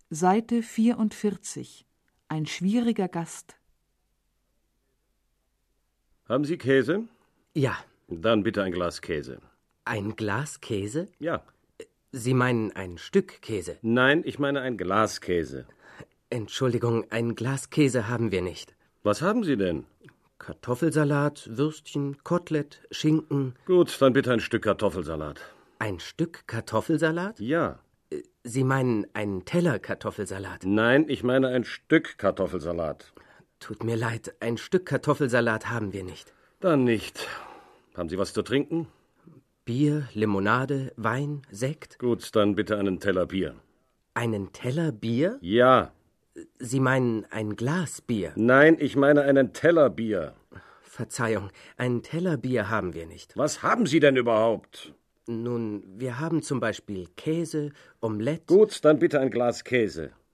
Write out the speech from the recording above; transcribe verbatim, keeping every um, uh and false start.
Seite vierundvierzig. Ein schwieriger Gast. Haben Sie Käse? Ja. Dann bitte ein Glas Käse. Ein Glas Käse? Ja. Sie meinen ein Stück Käse? Nein, ich meine ein Glas Käse. Entschuldigung, ein Glas Käse haben wir nicht. Was haben Sie denn? Kartoffelsalat, Würstchen, Kotelett, Schinken. Gut, dann bitte ein Stück Kartoffelsalat. Ein Stück Kartoffelsalat? Ja. Sie meinen einen Teller Kartoffelsalat? Nein, ich meine ein Stück Kartoffelsalat. Tut mir leid, ein Stück Kartoffelsalat haben wir nicht. Dann nicht. Haben Sie was zu trinken? Bier, Limonade, Wein, Sekt? Gut, dann bitte einen Teller Bier. Einen Teller Bier? Ja. Sie meinen ein Glas Bier? Nein, ich meine einen Teller Bier. Verzeihung, ein Teller Bier haben wir nicht. Was haben Sie denn überhaupt? Nun, wir haben zum Beispiel Käse, Omelette. Gut, dann bitte ein Glas Käse.